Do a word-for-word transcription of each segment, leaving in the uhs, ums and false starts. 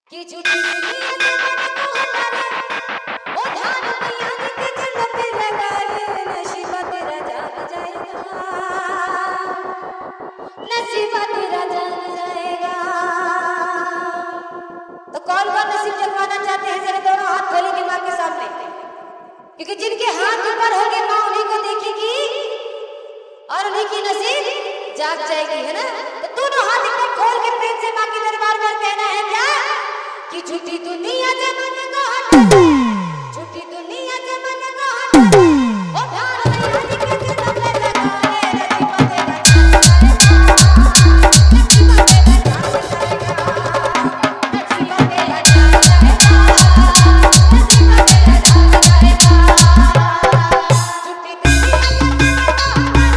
कि झूठी दुनिया के मन को हटा ले, ओ ध्यान मैया के चरणों पे लगा ले, नसीबा तेरा जाग जाएगा, नसीबा तेरा जाग जाएगा। तो कौन कौन नसीब जगवाना चाहते हैं, जरा दोनों हाथ खोलेंगे माँ के सामने, क्योंकि जिनके हाथ ऊपर होंगे माँ उन्हीं को देखेगी और उन्हीं की नसीब जाग जाएगी, है ना। तो दोनों हाथ एकदम खोल के प्रेम से माँ के दरबार में कहना है क्या कि झूठी दुनिया से मन को हटा, झूठी दुनिया से मन को हटा, ओ ध्यान मैया के चरणों पे लगा ले, नसीबा तेरा जाग जाएगा, नसीबा तेरा जाग जाएगा, नसीबा तेरा जाग जाएगा। झूठी दुनिया के मन को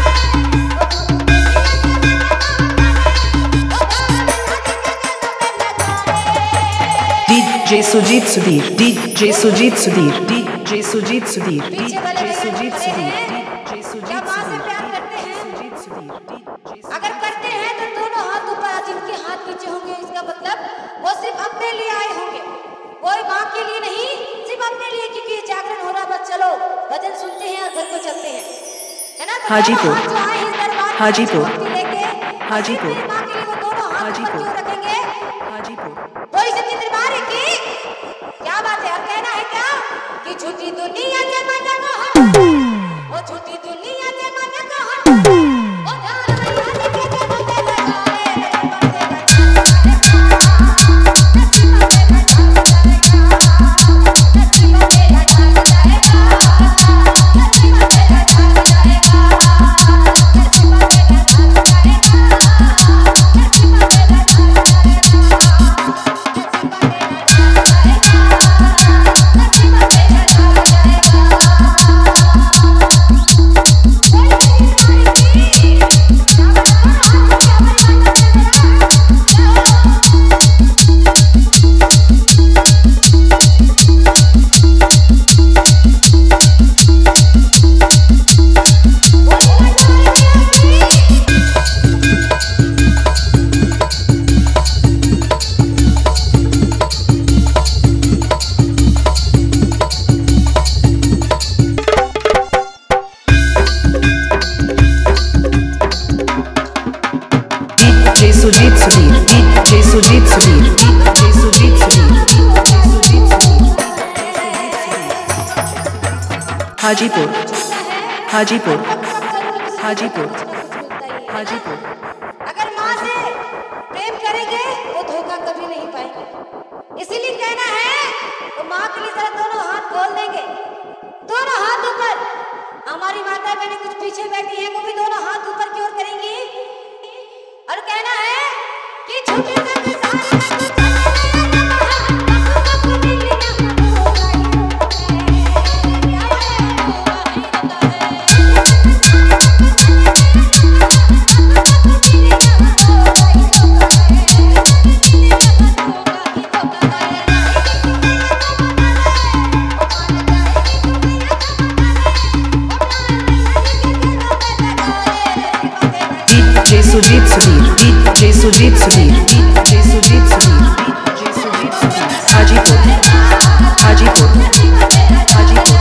D J Sujit Sudhir, D J Sujit Sudhir, D J Sujit Sudhir, D पीछे वाले J भैया Sujit खड़े Sudhir, हैं, D J क्या Sujit माँ से Sudhir, प्यार करते हैं? Sujit Sudhir, D J अगर करते हैं तो दोनों हाथ ऊपर, जिनके हाथ नीचे होंगे इसका मतलब वो सिर्फ अपने लिए आए होंगे, कोई माँ के लिए नहीं, सिर्फ अपने लिए, क्योंकि ये जागरण हो रहा। बस चलो भजन सुनते हैं और घर को चलते हैं, है ना। तो हाजीपुर, दोनों हाथ जो आए इस दरबार में हाजीपुर, भक्ति लेके, हाजीपुर, मेरी माँ के लिए वो दोनों हाथ ऊपर हाजीपुर, क्यों रखेंगे? Hajipur, कोई सच्ची दरबार है की क्या बात है। अब कहना है क्या कि झूठी दुनिया से मन को हटा, ओ झूठी दुनिया से मन को हटा, ओ ध्यान मैया के चरणों पे लगा ले, नसीबा तेरा जाग जाएगा, नसीबा तेरा जाग जाएगा, नसीबा तेरा जाग जाएगा, नसीबा तेरा जाग जाएगा, नसीबा तेरा जाग जाएगा, नसीबा तेरा जाग D J Sujit Sudhir, D J Sujit Sudhir, D J Sujit Sudhir, D J Sujit Sudhir, Hajipur, Hajipur, Hajipur, Hajipur. अगर माँ से प्रेम करेंगे तो धोखा कभी नहीं पाएंगे, इसीलिए कहना है तो माँ के लिए जरा दोनों हाथ खोल देंगे, दोनों हाथ ऊपर। हमारी माता बहनें कुछ पीछे बैठी हैं, वो भी दोनों हाथ ऊपर की ओर करेंगी और कहना है कि झूठे से सारे D J Sujit Sudhir, D J Sujit Sudhir, D J Sujit Sudhir, D J Sujit Sudhir, Hajipur, Hajipur, Hajipur,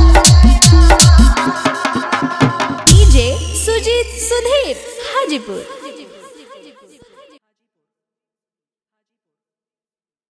D J Sujit Sudhir, Hajipur.